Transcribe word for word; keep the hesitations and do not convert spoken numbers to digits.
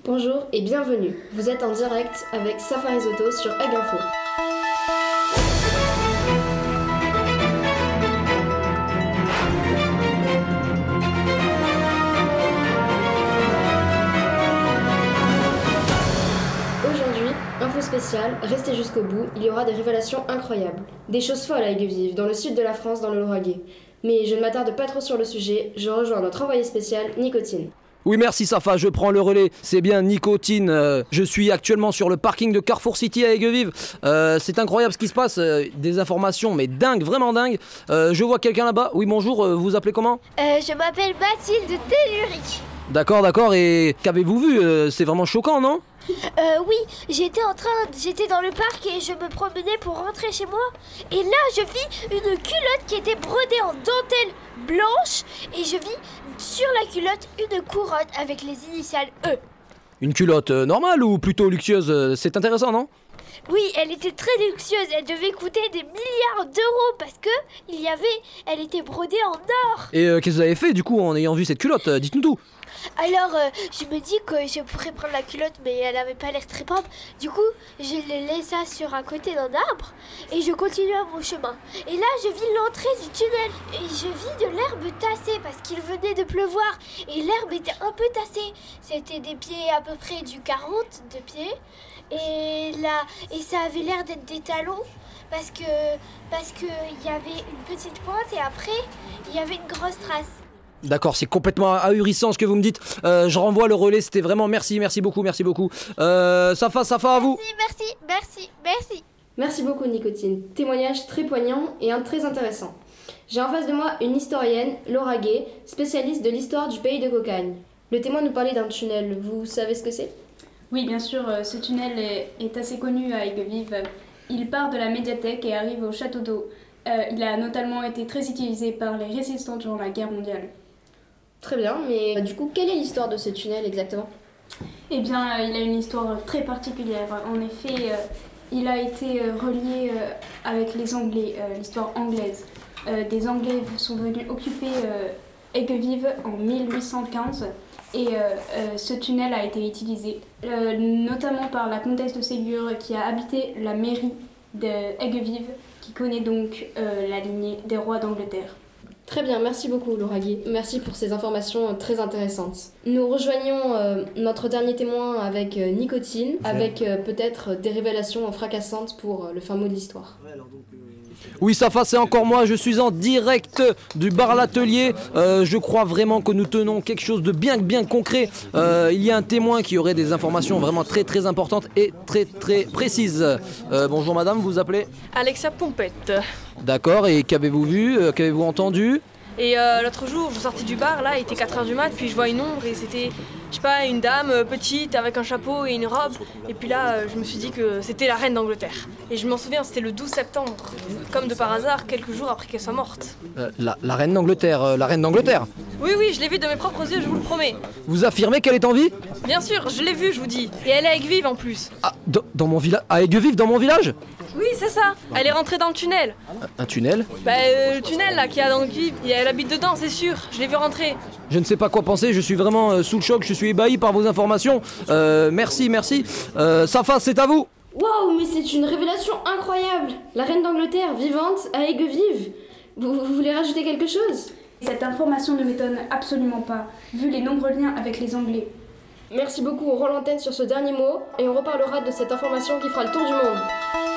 Bonjour et bienvenue. Vous êtes en direct avec Safa Risotto sur Egg Info. Aujourd'hui, info spéciale, restez jusqu'au bout, il y aura des révélations incroyables. Des choses folles à Aigues-Vives, dans le sud de la France, dans le Lauragais. Mais je ne m'attarde pas trop sur le sujet, je rejoins notre envoyé spécial, Nicotine. Oui, merci Safa, je prends le relais. C'est bien Nicotine. Euh, je suis actuellement sur le parking de Carrefour City à Aigues-Vives. Euh, c'est incroyable ce qui se passe. Euh, des informations, mais dingue, vraiment dingue. Euh, je vois quelqu'un là-bas. Oui, bonjour, euh, vous vous appelez comment ? euh, Je m'appelle Mathilde Telluric. D'accord, d'accord. Et qu'avez-vous vu ? euh, C'est vraiment choquant, non ? Euh, oui, j'étais en train, j'étais dans le parc et je me promenais pour rentrer chez moi. Et là, je vis une culotte qui était brodée en dentelle blanche et je vis sur la culotte une couronne avec les initiales E. Une culotte euh, normale ou plutôt luxueuse ? euh, C'est intéressant, non ? Oui, elle était très luxueuse, elle devait coûter des milliards d'euros parce que il y avait, elle était brodée en or. Et euh, qu'est-ce que vous avez fait du coup en ayant vu cette culotte ? euh, Dites-nous tout. Alors, euh, je me dis que je pourrais prendre la culotte, mais elle avait pas l'air très propre. Du coup, je l'ai laissée sur un côté d'un arbre et je continue à mon chemin. Et là, je vis l'entrée du tunnel et je vis de l'herbe tassée parce qu'il venait de pleuvoir et l'herbe était un peu tassée. C'était des pieds à peu près du quarante de pieds et là, et ça avait l'air d'être des talons parce que parce que il y avait une petite pointe et après il y avait une grosse trace. D'accord, c'est complètement ahurissant ce que vous me dites. Euh, je renvoie le relais, c'était vraiment merci, merci beaucoup, merci beaucoup. Euh, Safa, Safa, à vous. Merci, merci, merci, merci. Merci beaucoup Nicotine. Témoignage très poignant et un très intéressant. J'ai en face de moi une historienne, Laura Gay, spécialiste de l'histoire du pays de Cocagne. Le témoin nous parlait d'un tunnel, vous savez ce que c'est ? Oui, bien sûr, ce tunnel est, est assez connu à Aigues-Vives. Il part de la médiathèque et arrive au château d'eau. Euh, il a notamment été très utilisé par les résistants durant la guerre mondiale. Très bien, mais du coup, quelle est l'histoire de ce tunnel exactement ? Eh bien, euh, il a une histoire très particulière. En effet, euh, il a été euh, relié euh, avec les Anglais, euh, l'histoire anglaise. Euh, des Anglais sont venus occuper euh, Aigues-Vives en mille huit cent quinze et euh, euh, ce tunnel a été utilisé, euh, notamment par la comtesse de Ségur qui a habité la mairie d'Aigues-Vives, qui connaît donc euh, la lignée des rois d'Angleterre. Très bien, merci beaucoup Laura Gay. Merci pour ces informations très intéressantes. Nous rejoignons euh, notre dernier témoin avec euh, Nicotine, avec euh, peut-être des révélations fracassantes pour euh, le fin mot de l'histoire. Oui, Safa, c'est encore moi, je suis en direct du bar L'Atelier. Euh, je crois vraiment que nous tenons quelque chose de bien, bien concret. Euh, il y a un témoin qui aurait des informations vraiment très, très importantes et très, très précises. Euh, bonjour madame, vous vous appelez ? Alexia Pompette. D'accord, et qu'avez-vous vu ? euh, Qu'avez-vous entendu ? Et euh, l'autre jour, je sortais du bar, là, il était quatre heures du mat, puis je vois une ombre et c'était, je sais pas, une dame euh, petite avec un chapeau et une robe. Et puis là, euh, je me suis dit que c'était la reine d'Angleterre. Et je m'en souviens, c'était le douze septembre, comme de par hasard, quelques jours après qu'elle soit morte. euh, la, la reine d'Angleterre, euh, la reine d'Angleterre. Oui, oui, je l'ai vue de mes propres yeux, je vous le promets. Vous affirmez qu'elle est en vie ? Bien sûr, je l'ai vue, je vous dis. Et elle est à Aigues-Vives en plus. Ah, dans, dans mon village, à Aigues-Vives, dans mon village ? Oui, c'est ça. Elle est rentrée dans le tunnel. Un, un tunnel ? Bah, euh, le tunnel là qu'il y a dans Aigues-Vives, elle habite dedans, c'est sûr. Je l'ai vue rentrer. Je ne sais pas quoi penser, je suis vraiment euh, sous le choc, je suis ébahi par vos informations. Euh, merci, merci. Euh, Safa, c'est à vous. Waouh, mais c'est une révélation incroyable ! La reine d'Angleterre vivante à Aigues-Vives. Vous, vous voulez rajouter quelque chose ? Cette information ne m'étonne absolument pas, vu les nombreux liens avec les Anglais. Merci beaucoup, on rend l'antenne sur ce dernier mot et on reparlera de cette information qui fera le tour du monde.